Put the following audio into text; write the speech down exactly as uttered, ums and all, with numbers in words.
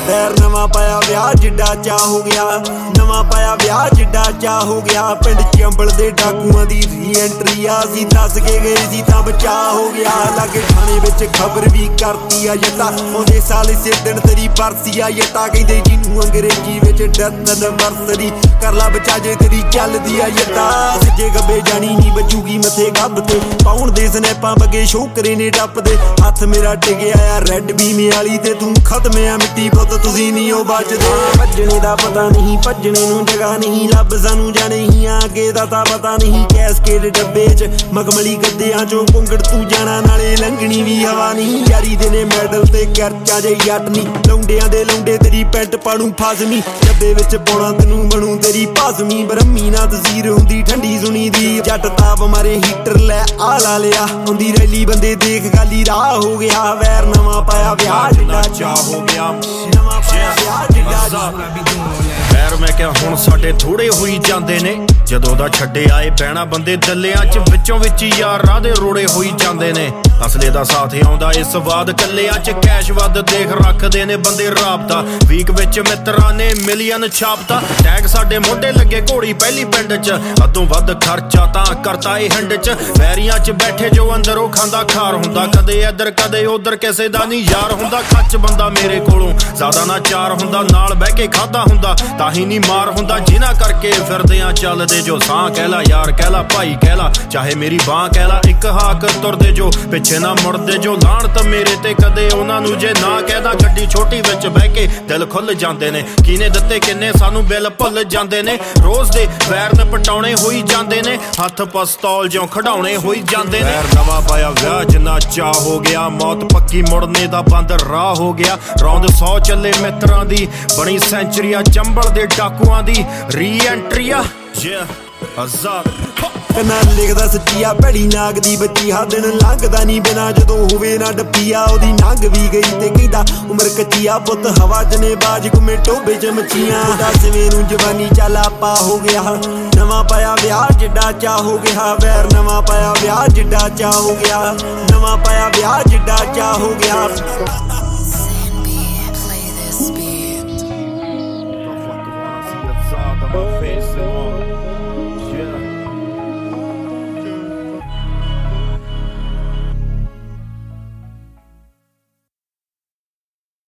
पैर नवा पाया विआह जिड्डा चा हो गया, नवा पाया विआह जिड्डा चा हो गया। पिंड चंबल दे डाकुआं दी री एंट्री आ सी, दस के गए सी तां बचा हो गया। लागे थाने विच खबर भी करती आ जट्टा, आउंदे साल इसे दिन तेरी बरसी आ जट्टा। कहंदे जिन्नू अंग्रेजी विच डेथ एनिवर्सरी कर ला बचा जे तेरी चलदी आ जट्टा। सज्जे गब्बे जानी नी बजूगी मथे गब ते, पाउण दे स्नैपां बगे शोकरे ने टप्पदे। हत्थ मेरा टिकिया आ रैड बीमे वाली ते तू खत्म आ मिट्टी पुत तुसीं नी ओ बचदे। भज्जणे दा पता नहीं भज्जणे नूं जगह नहीं, लभ सानू जाने ही आगे दा तां पता नहीं। कैसकेड डब्बे च मखमली गद्दियां चों घुंगड़ तू जाना, नाले लंघनी भी हवा नहीं। यारी दे ने मैडल ते करचा जे जट नी, लौंडियां दे लौंडे तेरी पैंट पाणू फाजमी। डब्बे विच पौना तैनूं बनू तेरी भाजमी, ब्रह्मी ना तसीर हुंदी ठंडी सुनी दी। जट ताप मारे हीटर लै आ ला लिया, हुंदी रैली बंदे देख गाली राह हो गया। वैर नवा पाया विआह जिड्डा चा हो गया, नवा पाया विआह जिड्डा चा। पैर मैं क्या हुण साडे थोड़े होई जांदे ने, जदों दा छड्डे आए पैणा बंदे दल्लियां च विचों विच यार राह दे रोड़े होई जांदे ने। असले दा साथ आउंदा इस वाद कल्लियां च कैश वध देख रखदे ने बंदे राबता। वीक विच मित्रां ने मिलियन छापता, टैग साडे मोढे लगे घोड़ी पहली पिंड च। अदों वध खर्चा तां करता ए हिंड च, वैरियां च बैठे जो अंदर ओ खांदा खार हुंदा। कदे इधर कदे उधर किसे दा नी यार हुंदा, खच बंदा मेरे कोलों ज्यादा ना चार हुंदा। नाल बह के खादा हुंदा ताही नी मार हुंदा, जिन्हां करके फिरदियां चलदे जो सां कहला यार कहला भाई कहला, चाहे मेरी बां कहला। इक हाक तुरदे जो पिछे ना मुड़दे जो, लाणत मेरे ते कदे उन्हां नूं जे ना कहदा। गड्डी छोटी विच बह के दिल खुल जांदे ने, किने दित्ते किन्ने सानू बिल भुल जांदे ने। रोज दे वैर ने पटाउणे होई जांदे ने, हत्थ पिस्तौल ज्यों खड़ाउणे होई जांदे ने। वैर नवा पाया विआह जिन्ना चा हो गया, मौत पक्की मुड़ने दा बंद राह हो गया। रौंद सौ चले मित्रां दी बनी सेंचुरी आ, चंबल दे डाकुआं दी री एंट्री आ। कन्ना लिखदा सच्चिया भैड़ी नाग दी बच्ची, हा दिन लंघदा नी बिना जदों होवे ना डप्पिया। ओदी नंग भी गई ते कहदा उमर कच्चिया, पुत हवा च ने बाज घुमे टोबे च मच्छियां। दसवें नूं जवानी चा लापा हो गया, नवा पाया विआह जिड्डा चा हो गया। वैर नवा पाया विआह जिड्डा चा हो गया, नवा पाया विआह जिड्डा चा हो गया।